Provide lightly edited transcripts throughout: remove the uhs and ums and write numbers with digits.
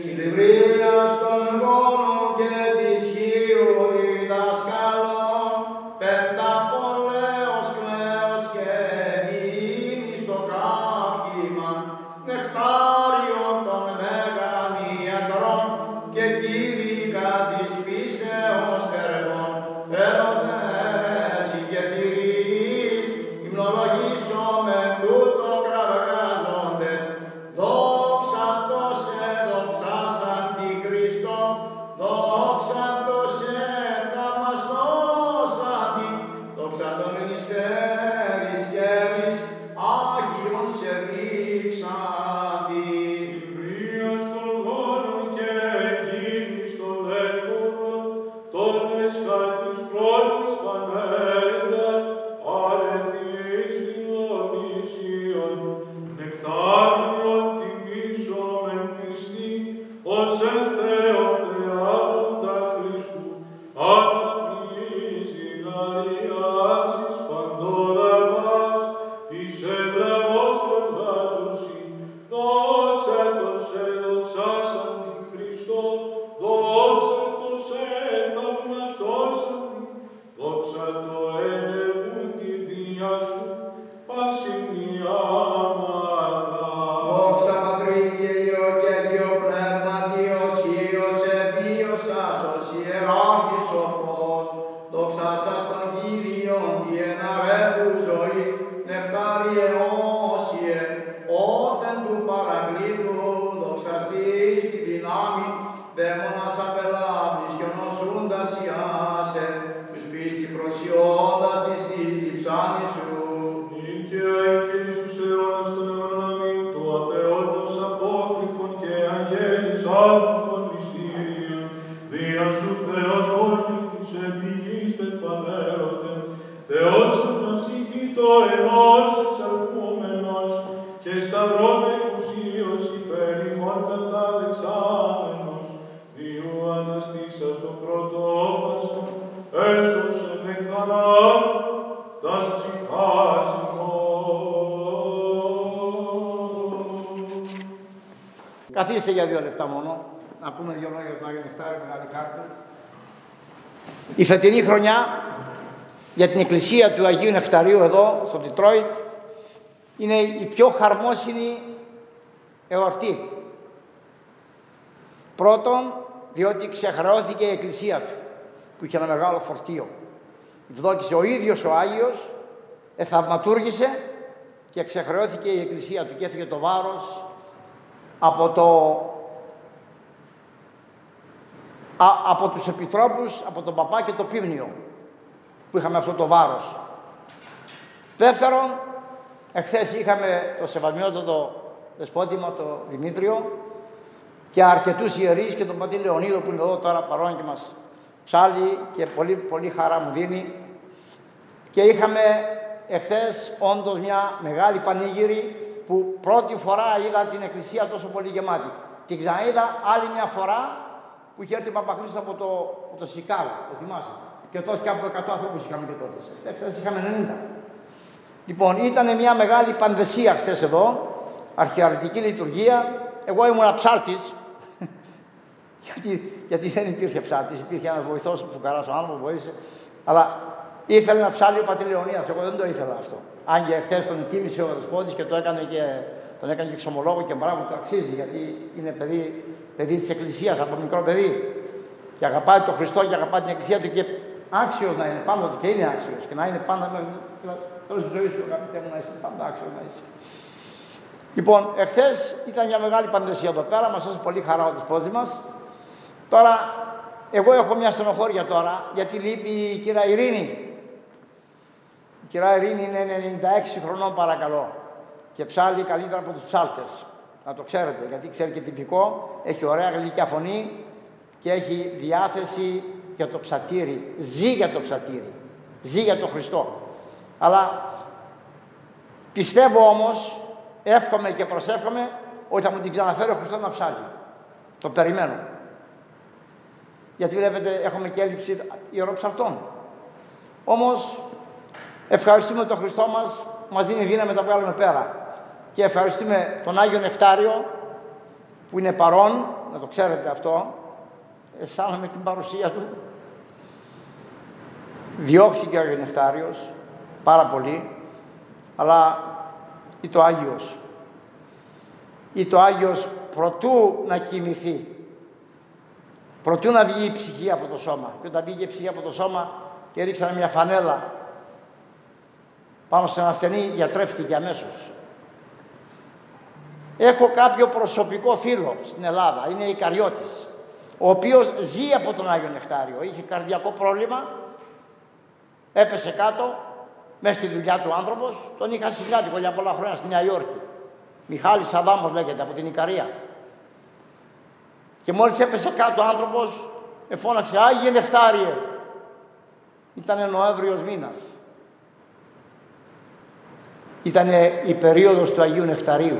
Συλληβρίας των γόνων και της χείρου διδασκάλων, πενταπολέως κλαίος και δίνει στο καύχημα, νεκτάριον των μέγαν ιατρών και κήρυκα της πίστεως θερμών, έρωτες συγκετηρείς, υμνολογήσομεν τούτο κραυγάζοντες, δόξα τόσε, δόξας Αντικριστό, δόξα τόσε, θαυμαστός Αντι, δόξα το μυστέρης γέρης, Άγιον σε δείξαντι. Συλληβρίας των γόνων και γύρις των έφορων, των εσχάτους χρόνους πανέντα, αρετής φιλονήσιον, νεκτάριον τιμήσομεν Χριστή, ως εν Θεόν θεάποντα Χριστού, αναπνείς ηγαριάζεις παντόδα μας, της ευλαβώς κερδάζουσι, δόξα τοσέ, δόξας Αντικριστό, δόξα τοσέ, θαυμαστός Αντι, δόξα το ενεργούν τη δία σου, πάσιν ιάματα. Δόξα Πατρί και Υιό και Αγίο Πνεύματι, ως Υιός επίωσας, ως ιεράρχης σοφός. Δόξα σας τον Κύριον, τη εναρέτου ζωής, νεκτάριε όσιε, όθεν του παρακλήτου, δοξαστής τη δυνάμει, δαίμονας απελάβεις και νοσούντας ιάσε, τους πίστη προσιώντας της τη διψάνη σου. Νίκαια και εις τους αιώνας των αιώνων αμήν, το απεότος απόκριφων και αγγέλης άλλους των μυστήριων, δια σου Θεοτόκη της επιγής πεφανέρονται, Θεός ανασυχητό ενός εξαρκούμενος, και σταυρών εκουσίως υπέρ ημών καταδεξάμενος, διού αναστήσας το πρωτόπλαστο, έσωσεν εκ θανάτου τας ψυχάς ημών. Καθίστε για 2 λεπτά μόνο, να πούμε 2 λόγια για τον Άγιο Νεκτάριο, μεγάλη χάρτη. Η φετινή χρονιά για την εκκλησία του Αγίου Νεκταρίου εδώ, στο Ντιτρόιτ, είναι η πιο χαρμόσυνη εορτή. Πρώτον, διότι ξεχρεώθηκε η εκκλησία του, που είχε ένα μεγάλο φορτίο. Ευδόκησε ο ίδιος ο Άγιος, εθαυματούργησε και ξεχρεώθηκε η εκκλησία του και έφυγε το βάρος από τους επιτρόπους, από τον παπά και το πίμνιο, που είχαμε αυτό το βάρος. Δεύτερον, εχθές είχαμε το σεβασμιότατο δεσπότημα, το Δημήτριο, και αρκετούς ιερείς και τον πατή Λεωνίδο που είναι εδώ τώρα παρόν και μας ψάλλει και πολύ, πολύ χαρά μου δίνει. Και είχαμε εχθές όντως μια μεγάλη πανήγυρη που πρώτη φορά είδα την εκκλησία τόσο πολύ γεμάτη. Την ξαναείδα άλλη μια φορά που είχε έρθει ο Παπαχρήστος από το Σικάγο, το θυμάσαι. Και τόσο κάπου 100 ανθρώπους είχαμε και τότε. Χθες είχαμε 90. Λοιπόν, ήταν μια μεγάλη πανδεσία χθες εδώ, αρχιερατική λειτουργία. Εγώ ήμουν ψάλτης, γιατί δεν υπήρχε ψάλτης, υπήρχε ένας βοηθός, φουκαράς ο άνθρωπος, βοήθησε. Αλλά ήθελε να ψάλει ο πατήρ Λεωνίδας, εγώ δεν το ήθελα αυτό. Αν και χθες τον κοίμησε ο δεσπότης και τον έκανε και εξομολόγο και μπράβο, το αξίζει, γιατί είναι παιδί της Εκκλησίας, από μικρό παιδί. Και αγαπάει τον Χριστό και αγαπάει την Εκκλησία του και άξιος να είναι πάντοτε, και είναι άξιος. Και να είναι πάντα μέχρι τέλος της ζωής σου, αγαπητέ μου, να είσαι πάντα άξιος να είσαι. Λοιπόν, εχθές ήταν μια μεγάλη πανδεσία εδώ πέρα, μας έδωσε πολύ χαρά ο δεσπότης μας. Τώρα, εγώ έχω μια στενοχώρια τώρα, γιατί λείπει η κυρία Ειρήνη. Η κυρία Ειρήνη είναι 96 χρονών παρακαλώ και ψάλει καλύτερα από τους ψάλτες. Να το ξέρετε, γιατί ξέρει και τυπικό, έχει ωραία γλυκιά φωνή και έχει διάθεση για το ψατήρι. Ζει για το ψατήρι, ζει για το Χριστό. Αλλά πιστεύω όμως, εύχομαι και προσεύχομαι, ότι θα μου την ξαναφέρει ο Χριστός να ψάλει. Το περιμένω. Γιατί βλέπετε, έχουμε και έλλειψη ιεροψαρτών. Όμως, ευχαριστούμε τον Χριστό μας δίνει δύναμη να τα βγάλουμε πέρα. Και ευχαριστούμε τον Άγιο Νεκτάριο, που είναι παρόν να το ξέρετε αυτό, αισθάνομαι την παρουσία του. Διώχθηκε ο Άγιος Νεκτάριος πάρα πολύ, αλλά ήταν ο Άγιος. Ήταν ο Άγιος προτού να κοιμηθεί, προτού να βγει η ψυχή από το σώμα. Και όταν βγήκε η ψυχή από το σώμα και ρίξανε μια φανέλα πάνω σε ένα ασθενή, γιατρεύτηκε αμέσως. Έχω κάποιο προσωπικό φίλο στην Ελλάδα, είναι Ικαριώτης, ο οποίος ζει από τον Άγιο Νεκτάριο. Είχε καρδιακό πρόβλημα, έπεσε κάτω, μέσα στη δουλειά του άνθρωπος, τον είχα συγκάτοικο για πολλά χρόνια στη Νέα Υόρκη. Μιχάλης Αδάμος λέγεται, από την Ικαρία. Και μόλις έπεσε κάτω ο άνθρωπος, φώναξε «Άγιε Νεκτάριε». Ήτανε Νοέμβριος μήνας. Ήτανε η περίοδος του Αγίου Νεκταρίου.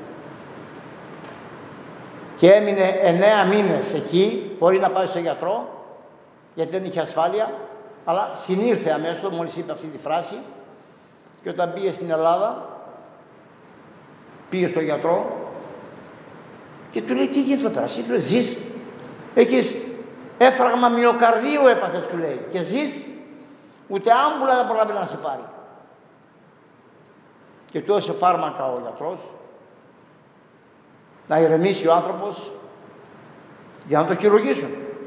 Και έμεινε 9 μήνες εκεί, χωρίς να πάει στο γιατρό, γιατί δεν είχε ασφάλεια, αλλά συνήλθε αμέσως, μόλις είπε αυτή τη φράση, και όταν πήγε στην Ελλάδα, πήγε στο γιατρό και του λέει «Τι γίνεται εδώ πέρα, εσύ?» Του λέει «Ζεις, έχεις έφραγμα μυοκαρδίου έπαθες», του λέει, «και ζεις, ούτε άμπουλα δεν προλάβει να σε πάρει». Και του έδωσε φάρμακα ο γιατρός, να ηρεμήσει ο άνθρωπος για να το χειρουργήσουν.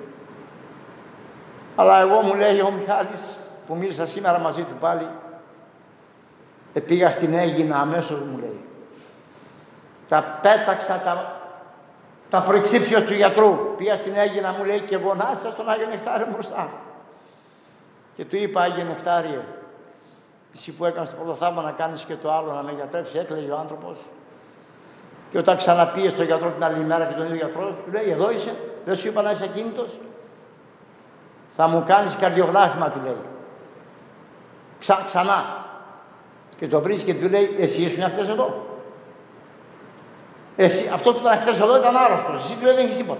Αλλά εγώ, μου λέει ο Μιχάλης, που μίλησα σήμερα μαζί του πάλι, πήγα στην Αίγινα αμέσως, μου λέει. Τα πέταξα τα προεξήψεως του γιατρού. Πήγα στην Αίγινα, μου λέει, και γονάτισα στον Άγιο Νεκτάριο μπροστά. Και του είπα, Άγιε Νεκτάριε, εσύ που έκανες το πρώτο θαύμα να κάνεις και το άλλο, να με γιατρέψει, έκλαιγε ο άνθρωπος. Και όταν ξαναπήγε στον γιατρό την άλλη μέρα και τον ίδιο γιατρό, του λέει: «Εδώ είσαι, δεν σου είπα να είσαι ακίνητος? Θα μου κάνεις καρδιογράφημα», του λέει. Ξανά. Και το βρίσκει και του λέει: «Εσύ ήσουν χθες εδώ. Αυτό που ήταν χθες εδώ ήταν άρρωστος. Εσύ, του λέει, δεν έχεις τίποτα».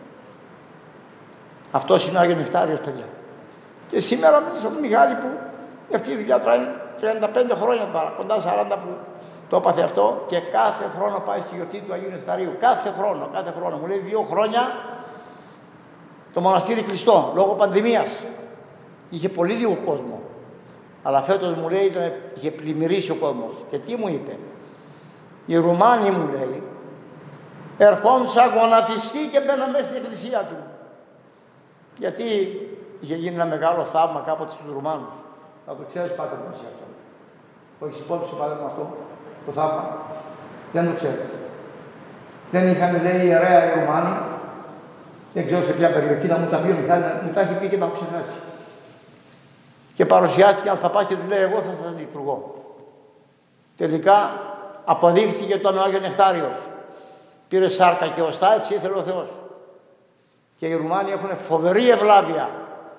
Αυτός είναι ο Άγιος Νεκτάριος, παιδιά. Και σήμερα μίλησα τον Μιχάλη, που αυτή η δουλειά τώρα είναι 35 χρόνια τώρα, κοντά 40 που το έπαθε αυτό, και κάθε χρόνο πάει στη γιορτή του Αγίου Νεκταρίου. Κάθε χρόνο. Μου λέει 2 χρόνια το μοναστήρι κλειστό, λόγω πανδημίας. Είχε πολύ λίγο κόσμο. Αλλά φέτος, μου λέει, είχε πλημμυρίσει ο κόσμος. Και τι μου είπε? Οι Ρουμάνοι, μου λέει, ερχόντουσαν γονατιστοί και μπαίναν μέσα στην εκκλησία του. Γιατί είχε γίνει ένα μεγάλο θαύμα κάποτε στους Ρουμάνους. Θα το ξέρεις, πάτερ μου, εσύ αυτό? Το έχεις υπόψη, πάτερ μου, αυτό το θαύμα? Δεν το ξέρεις? Δεν είχαν, λέει, ιερέα οι Ρουμάνοι, δεν ξέρω σε ποια περιοχή, να μου τα πει ο Μιχάλης, μου τα έχει πει και τα έχω ξεχάσει. Και παρουσιάστηκε ένας παπάς και του λέει: «Εγώ θα σας λειτουργώ». Τελικά αποδείχθηκε ότι ήταν ο Άγιος Νεκτάριος. Πήρε σάρκα και οστά, έτσι ήθελε ο Θεός. Και οι Ρουμάνοι έχουν φοβερή ευλάβεια.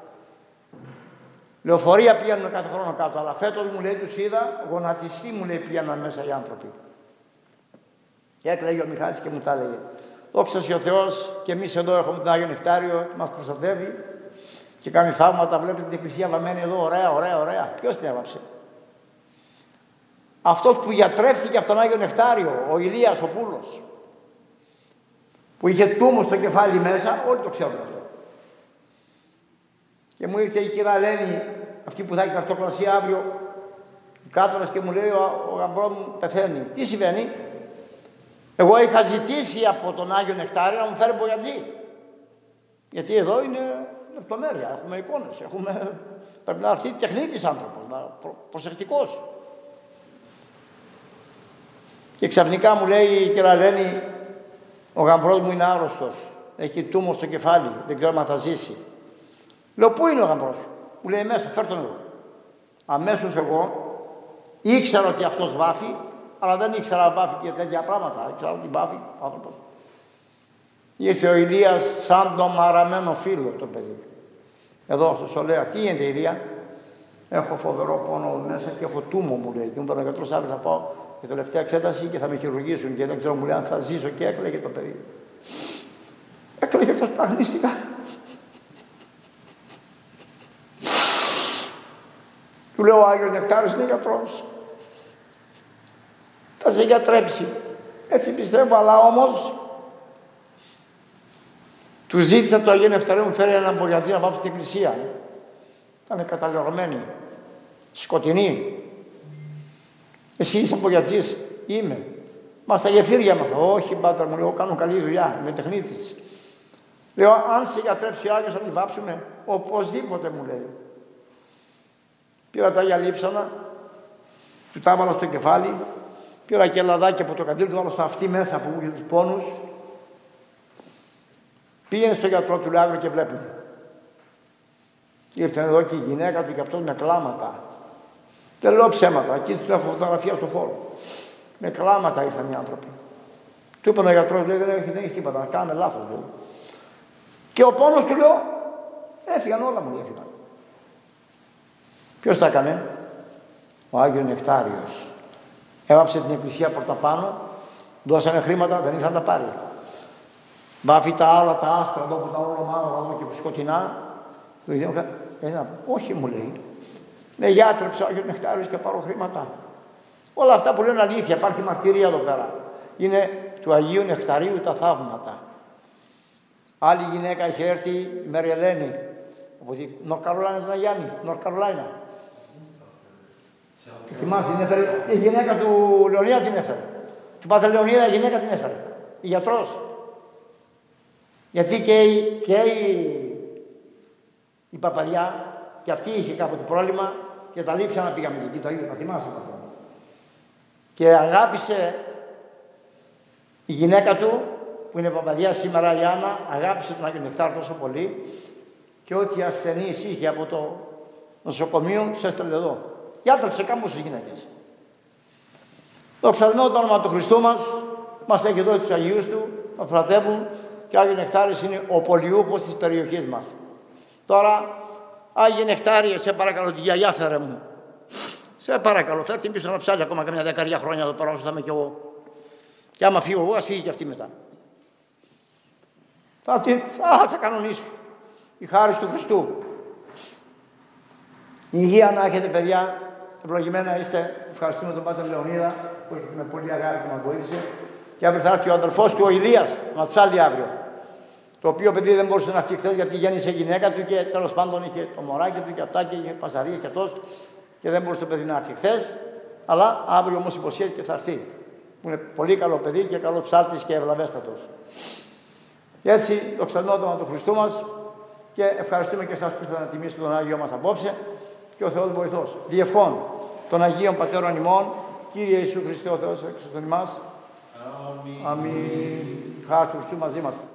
Λεωφορεία πηγαίνουν κάθε χρόνο κάτω, αλλά φέτος, μου λέει, τους είδα, γονατιστοί, μου λέει, πήγαιναν μέσα οι άνθρωποι. Και έκλαιγε ο Μιχάλης και μου τα έλεγε. Δόξα σοι ο Θεός, και εμείς εδώ έχουμε τον Άγιο Νεκτάριο, μας προστατεύει και κάνει θαύματα. Βλέπετε την εκκλησία βαμμένη εδώ, ωραία. Ποιος την έβαψε? Αυτός που γιατρεύτηκε από τον Άγιο Νεκτάριο, ο Ηλίας ο Πούλος, που είχε τούμο στο κεφάλι μέσα, όλοι το ξέρουν αυτό. Και μου ήρθε η κυρία Ελένη, αυτή που θα έχει ταυτοκρασία αύριο, η κάτρας, και μου λέει: «Ο γαμπρό μου πεθαίνει». Τι συμβαίνει? Εγώ είχα ζητήσει από τον Άγιο Νεκτάριο να μου φέρει μπογιατζή. Γιατί εδώ είναι λεπτομέρεια, έχουμε εικόνες, πρέπει να έρθει τεχνίτης άνθρωπος, προσεκτικός. Και ξαφνικά μου λέει η κυρία Ελένη: «Ο γαμπρός μου είναι άρρωστος, έχει τούμο στο κεφάλι, δεν ξέρω αν θα ζήσει». Λέω: «Πού είναι ο γαμπρός σου?» Μου λέει: «Μέσα, φέρ' τον εδώ». Αμέσως εγώ ήξερα ότι αυτός βάφει, αλλά δεν ήξερα βάφει και τέτοια πράγματα. Ήξερα ότι βάφει ο άνθρωπος. Ήρθε ο Ηλίας σαν το μαραμένο φίλο το παιδί. Εδώ στο Σολέα: «Τι γίνεται, Ηλία?» «Έχω φοβερό πόνο μέσα και έχω τούμο», μου λέει. Και μου είπε ο γιατρός: «Αύριο θα πάω για τελευταία εξέταση και θα με χειρουργήσουν και δεν ξέρω», μου λέει, «αν θα ζήσω». Και έκλαιγε το παιδί. Έκλαιγε το σπραγνίστηκα. Του λέω: «Ο Άγιος Νεκτάριος είναι γιατρός, θα σε γιατρέψει». Έτσι πιστεύω, αλλά όμως Του ζήτησα το Αγίου Νεκταρίου μου φέρει έναν μπογιατζή να πάω στην εκκλησία. Ήταν καταλιωρωμένη, σκοτεινή. Εσύ είσαι μπογιατζής? Είμαι. Μα στα γεφύρια μας. Όχι, μπάτρα μου, λέω, κάνω καλή δουλειά, είμαι τεχνίτης. Λέω, αν σε γιατρέψει ο Άγιος θα τη βάψουμε? Οπωσδήποτε, μου λέει. Πήρα τα Άγια Λείψανα, του τα έβαλα στο κεφάλι, πήρα και λαδάκι από το καντήλι, του βάλω στο αυτί μέσα που είχε τους πόνους. Πήγαινε στο γιατρό του, λέει, αύριο και βλέπουμε. Ήρθε εδώ και η γυναίκα του και αυτός με κλάματα. Δεν λέω ψέματα, εκεί του έχω φωτογραφία στον χώρο. Με κλάματα ήρθαν οι άνθρωποι. Του είπε ο γιατρός, λέει, δεν έχεις τίποτα, να κάνουμε λάθος, λέει. Και ο πόνος του, λέω, έφυγαν όλα μου, έφυγαν. Ποιος τα έκανε? Ο Άγιος Νεκτάριος. Έβαψε την εκκλησία πρώτα πάνω, δώσανε χρήματα, δεν ήρθαν να τα πάρει. Βάφει τα άλλα, τα άστρα εδώ που τα όλα μάλλον εδώ και σκοτεινά. Όχι, μου λέει. Με γιάτρεψε ο Άγιος Νεκτάριος και πάρω χρήματα. Όλα αυτά που λένε αλήθεια, υπάρχει μαρτυρία εδώ πέρα. Είναι του Αγίου Νεκταρίου τα θαύματα. Άλλη γυναίκα είχε έρθει, η Μέρη Ελένη, από τη Νορκαρολάινα του Αγιάννη, Νορκαρολάινα. Θυμάσαι, την έφερε, η γυναίκα του Λεωνίδα την έφερε. Του Πάτερ Λεωνίδα η γυναίκα την έφερε. Η γιατρός. Γιατί και η παπαριά, και αυτή είχε κάποτε πρόβλημα και τα λείψα να πήγαμε εκεί, το ίδιο, θα θυμάσαι αυτό. Και αγάπησε η γυναίκα του, που είναι παπαδιά σήμερα, η Άννα, αγάπησε τον Άγιο Νεκτάριο τόσο πολύ και ό,τι ασθενείς είχε από το νοσοκομείο τους έστελνε εδώ. Γιάτρεψε κάμποσες γυναίκες. Δοξασμένο το όνομα του Χριστού μας έχει δώσει τους Αγίους Του, μας φρατεύουν και ο Άγιος Νεκτάριος είναι ο πολιούχος της περιοχής μας. Τώρα, Άγιε Νεκτάριε, σε παρακαλώ, τη γιαγιά φέρε μου. Σε παρακαλώ, φέρτε την πίσω να ψάλει ακόμα καμιά 10 χρόνια εδώ πέρα όσο θα είμαι κι εγώ. Και άμα φύγω εγώ, ας φύγει και αυτή μετά. Θα κανονίσω. Η χάρις του Χριστού. Υγεία να έχετε, παιδιά. Ευλογημένα είστε. Ευχαριστούμε τον Πάτερ Λεωνίδα που με πολύ αγάπη που μας βοήθησε. Και αύριο θα έρθει ο αδερφός του, ο Ηλίας, να ψάλει αύριο. Το οποίο παιδί δεν μπορούσε να έρθει χθες γιατί γέννησε γυναίκα του και τέλος πάντων είχε το μωράκι του και αυτά και είχε παζαρίες και αυτός και δεν μπορούσε το παιδί να έρθει χθες. Αλλά αύριο όμως υποσχέθηκε και θα έρθει. Που είναι πολύ καλό παιδί και καλό ψάλτης και ευλαβέστατος. Και έτσι, δοξασμένο το όνομα του Χριστού μας και ευχαριστούμε και εσάς που ήρθατε να τιμήσετε τον Άγιο μας απόψε και ο Θεός βοηθός. Διευχών των Αγίων Πατέρων ημών, Κύριε Ιησού Χριστέ ο Θεός εξ των ημάς. Αμήν. Χάρη του Χριστού μαζί μας.